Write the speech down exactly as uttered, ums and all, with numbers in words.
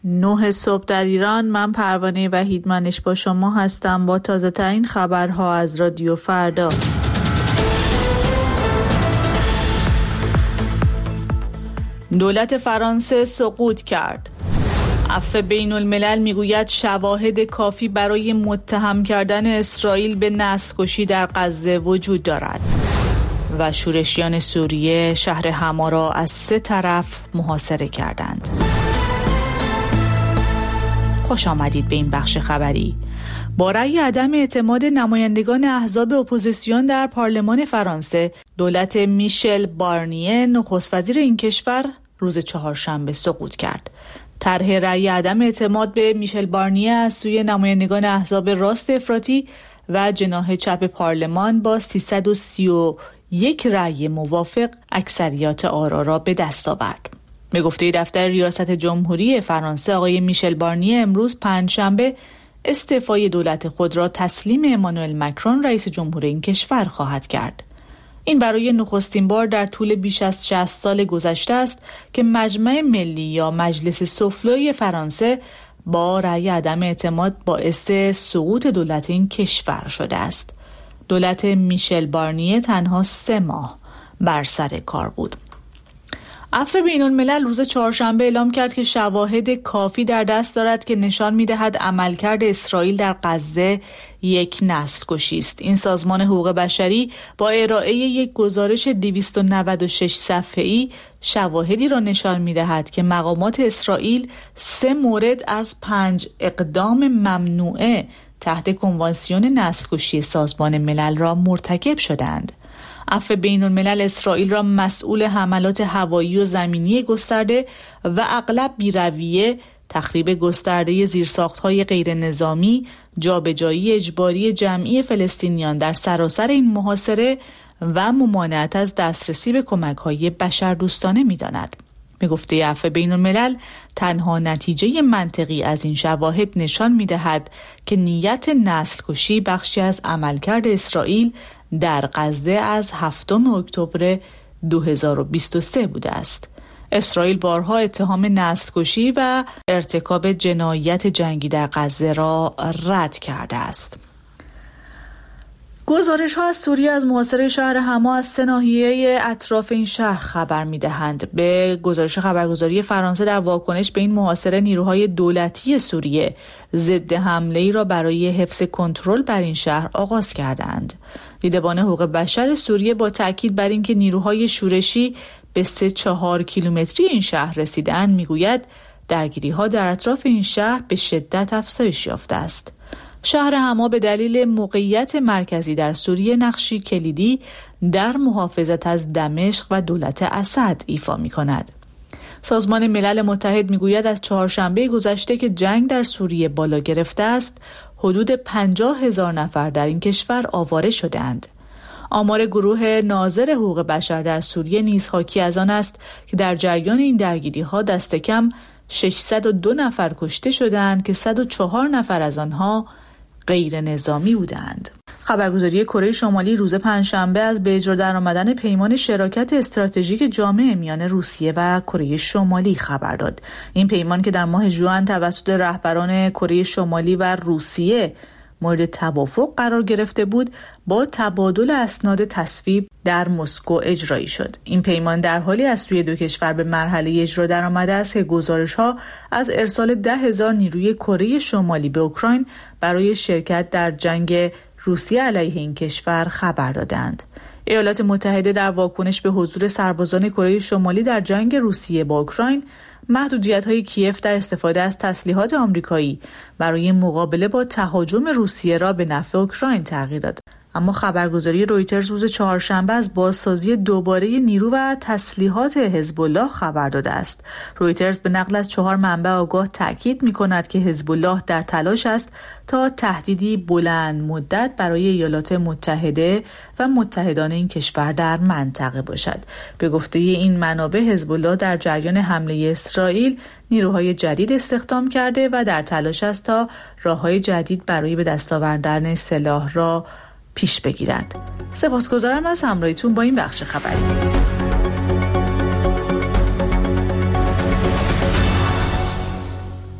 نه صبح در ایران. من پروانه وحیدمنش با شما هستم با تازه ترین خبرها از رادیو فردا. دولت فرانسه سقوط کرد. عفو بین الملل میگوید شواهد کافی برای متهم کردن اسرائیل به نسل‌کشی در غزه وجود دارد. و شورشیان سوریه شهر حما را از سه طرف محاصره کردند. خوش آمدید به این بخش خبری. با رأی عدم اعتماد نمایندگان احزاب اپوزیسیون در پارلمان فرانسه، دولت میشل بارنیه نخست وزیر این کشور روز چهارشنبه سقوط کرد. طرح رأی عدم اعتماد به میشل بارنیه از سوی نمایندگان احزاب راست افراطی و جناح چپ پارلمان با سیصد و سی و یک رأی موافق اکثریت آرا را به دست آورد. به گفته دفتر ریاست جمهوری فرانسه، آقای میشل بارنیه امروز پنجشنبه استعفای دولت خود را تسلیم امانوئل مکرون رئیس جمهور این کشور خواهد کرد. این برای نخستین بار در طول بیش از شصت سال گذشته است که مجمع ملی یا مجلس سوفلوی فرانسه با رأی عدم اعتماد باعث سقوط دولت این کشور شده است. دولت میشل بارنیه تنها سه ماه بر سر کار بود. عفو بین الملل روز چهارشنبه اعلام کرد که شواهد کافی در دست دارد که نشان می‌دهد عملکرد اسرائیل در غزه یک نسل‌کشی است. این سازمان حقوق بشری با ارائه یک گزارش دویست و نود و شش صفحه‌ای شواهدی را نشان می‌دهد که مقامات اسرائیل سه مورد از پنج اقدام ممنوعه تحت کنوانسیون نسل‌کشی سازمان ملل را مرتکب شدند. عفو بین الملل اسرائیل را مسئول حملات هوایی و زمینی گسترده و اغلب بی‌رویه، تخریب گسترده زیرساخت‌های غیر نظامی، جابجایی اجباری جمعی فلسطینیان در سراسر این محاصره و ممانعت از دسترسی به کمک‌های بشردوستانه می‌داند. به گفته عفو بین الملل، تنها نتیجه منطقی از این شواهد نشان می‌دهد که نیت نسل‌کشی بخشی از عملکرد اسرائیل در غزه از هفتم اکتبر دو هزار و بیست و سه بوده است. اسرائیل بارها اتهام نسل‌کشی و ارتکاب جنایت جنگی در غزه را رد کرده است. گزارش‌ها از سوریه از محاصره شهر حما از سه ناحیه اطراف این شهر خبر می‌دهند. به گزارش خبرگزاری فرانسه، در واکنش به این محاصره نیروهای دولتی سوریه ضد حمله‌ای را برای حفظ کنترل بر این شهر آغاز کردند. دیدبان حقوق بشر سوریه با تاکید بر اینکه نیروهای شورشی به سه چهار کیلومتری این شهر رسیدند میگوید درگیری‌ها در اطراف این شهر به شدت افزایش یافته است. شهر حما به دلیل موقعیت مرکزی در سوریه نقشی کلیدی در محافظت از دمشق و دولت اسد ایفا می‌کند. سازمان ملل متحد میگوید از چهارشنبه گذشته که جنگ در سوریه بالا گرفته است، حدود پنجاه هزار نفر در این کشور آواره شدند. آمار گروه ناظر حقوق بشر در سوریه نیز حاکی از آن است که در جریان این درگیری‌ها دست کم ششصد و دو نفر کشته شدند که صد و چهار نفر از آنها غیر نظامی بودند. خبرگزاری کره شمالی روز پنجشنبه از به اجرا درآمدن پیمان شراکت استراتژیک جامع میان روسیه و کره شمالی خبر داد. این پیمان که در ماه ژوئن توسط رهبران کره شمالی و روسیه مورد توافق قرار گرفته بود، با تبادل اسناد تصویب در مسکو اجرایی شد. این پیمان در حالی از سوی دو کشور به مرحله اجرا درآمده است که گزارش‌ها از ارسال ده هزار نیروی کره شمالی به اوکراین برای شرکت در جنگ روسیه علیه این کشور خبر دادند. ایالات متحده در واکنش به حضور سربازان کره شمالی در جنگ روسیه با اوکراین، محدودیت‌های کیف در استفاده از تسلیحات آمریکایی برای مقابله با تهاجم روسیه را به نفع اوکراین تغییر داد. اما خبرگزاری رویترز روز چهارشنبه از بازسازی دوباره نیرو و تسلیحات حزب الله خبر داده است. رویترز به نقل از چهار منبع آگاه تاکید می‌کند که حزب الله در تلاش است تا تهدیدی بلند مدت برای ایالات متحده و متحدان این کشور در منطقه باشد. به گفته این منابع، حزب الله در جریان حمله اسرائیل نیروهای جدید استخدام کرده و در تلاش است تا راه‌های جدید برای به دست آوردن سلاح را پیش بگیرد. سپاسگزارم از همراهیتون با این بخش خبری.